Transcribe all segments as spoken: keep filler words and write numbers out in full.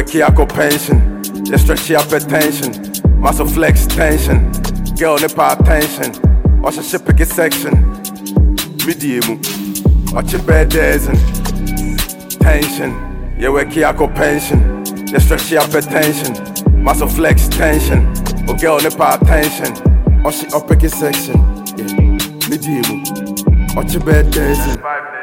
Kiako pension. You stretch your hypertension. Muscle flex tension. Girl nipa attention. Watch a ship pick section. Medium. Watch your bed dancing. Tension. You Kiako pension. You stretch your hypertension. Muscle flex tension. Oh girl nipa attention. Watch your pick section. Medium. Watch your bed dancing.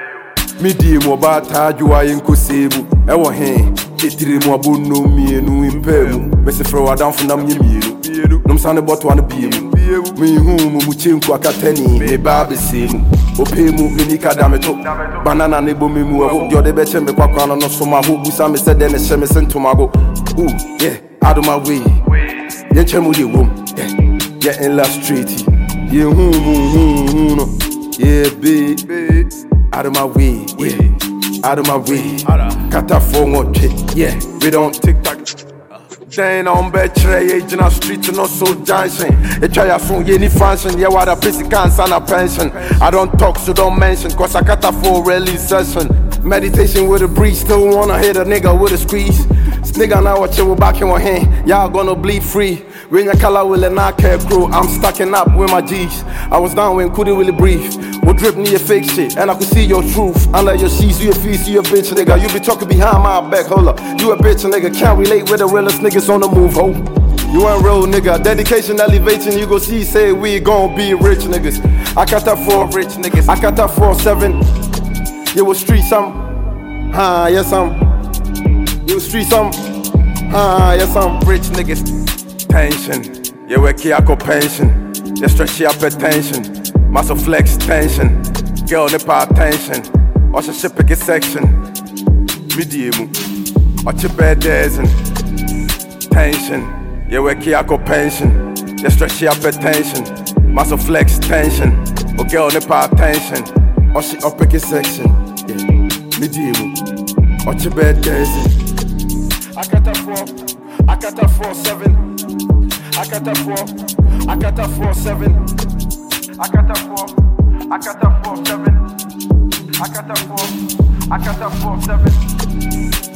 Medium about you are in Kusebu. Ewa hen, itiri mo abono mienu impemu. Bese fro adam funam ye mienu. Nom sane boto ane biemu. Me hu mu muchenku akateni me babe semu. Opemu minika dameto. Banana nebo me mu ho de beche me kwakwa no so ma ho busa me se de ne hye me sentomago. Ooh, yeah, out of my way. Ye chemu de wom. Yeah, yeah, in last street. Ye hu hu hu no. Yeah, babe. Out of my way, yeah. Out of my way. Kata for one trick, yeah. We don't tick tock. Then on bed tray, agent on street no so dancing. A try a phone, any function, yeah, what a basic cancer and a pension. I don't talk, so don't mention, cause I got a full release session. Meditation with a breeze, still wanna hit a nigga with a squeeze. Nigga now watch you back in my hand, y'all gonna bleed free. When your color will and I care crew, I'm stacking up with my G's. I was down when couldn't really breathe. Would drip me your fake shit, and I could see your truth. Under your sheets, you a feast, you a bitch, nigga. You be talking behind my back, hold up. You a bitch, nigga, can't relate with the realest niggas on the move, ho. You ain't real, nigga. Dedication, elevation, you go see, say we gon' be rich, niggas. I got that for rich niggas. I got that for seven. You was street some, huh? Yes, some. You was street some, huh? Yes, some rich niggas. Tension, you wear Kiako pension. You stretch your hypertension. Muscle flex tension. Girl nipa attention. Watch a ship pick section. Medium. Watch your bed dancing. Tension. You wear Kiako pension. You stretch your hypertension. Muscle flex tension. Oh girl nipa attention. Watch your pick section. Medium. Watch your bed dancing. I got that four. I got that four seven. I got that four. I got that four seven. I got that four. I got that four seven. I got that four. I got that four seven.